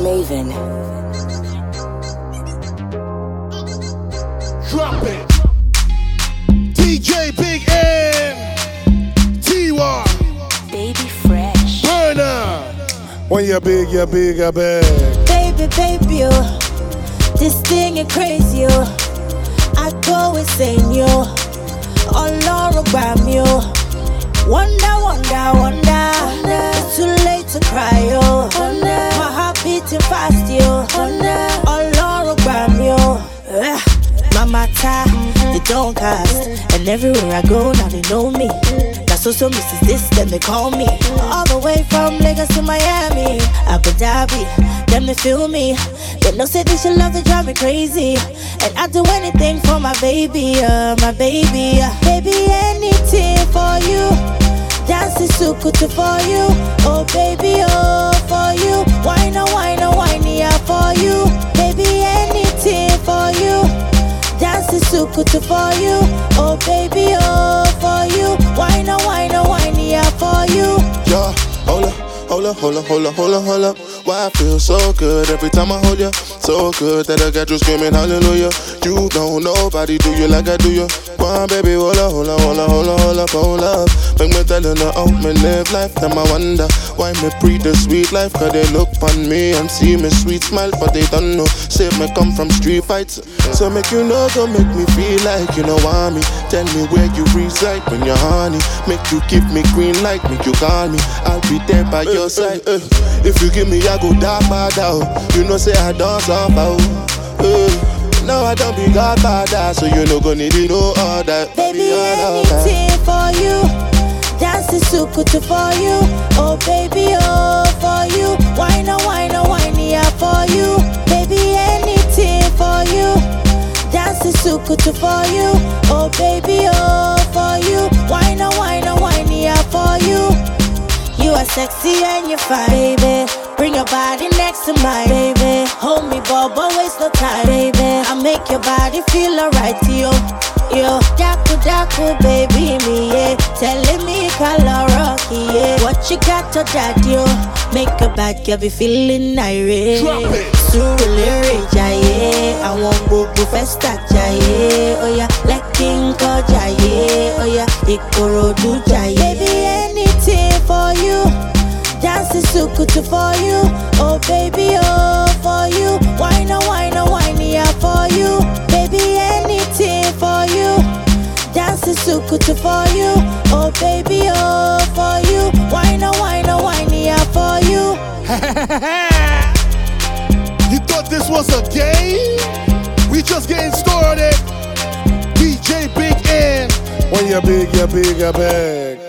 Maven. Drop it. DJ Big N. T-Wa. Baby Fresh. Burner. When you're big, I beg. Baby, oh, this thing is crazy, oh. I go insane, yo. All around me, oh. Wonder. It's too late to cry, yo. My heart beating fast, yo. All around me, oh. Mama they don't cast. And everywhere I go, now they know me. Now so Mrs. This, then they call me. All the way from Lagos to Miami, Abu Dhabi, them they feel me. They know say they should love to drive me crazy. And I do anything for my baby, my baby. Baby, anything for you. Dancing sukutu for you. Oh baby, oh for you. Wine, yeah for you. Baby, anything for you. Dancing sukutu for you. Oh baby, oh for you. Wine, yeah for you. Yeah, hold up. Why I feel so good every time I hold you. So good that I got you screaming hallelujah. You don't nobody do you like I do you. Come on, baby, hold up. Make me tell you now how me live life. Then I wonder why me breathe the sweet life. Cause they look on me and see me sweet smile. But they don't know, say me come from street fights. So make you know, go make me feel like you know want me. Tell me where you reside when you're honey. Make you give me green light, make you call me. I'll be there by your side. If you give me, I go dark bad out. You know say I don't suffer. No, I don't be Godfather, so you no gonna need no other. Baby, anything for you. Dancing sukutu for you. Oh baby, oh for you. Wine, yeah for you. Baby, anything for you. Dancing sukutu for you. Oh baby, oh for you. Wine, yeah for you. You are sexy and you're fine, baby. Bring your body next to mine, baby. Hold me, but waste no time, baby. I make your body feel alright, yo. Daku, baby, me, yeah. Telling me color rocky, yeah. What you got to that, yo? Make a bad girl be feeling irate. Surely yeah. I want go festa, yeah. Oh yeah, like King Koja, yeah. Oh yeah, Ikorodu, yeah. Baby, anything for you. Dancing sukutu for you. Oh baby, oh for you. Wine, yeah for you. Baby, anything for you. Dancing sukutu for you. Oh baby, oh for you. Wine, yeah for you. You thought this was a game? We just getting started. DJ Big N. When you're big, I beg.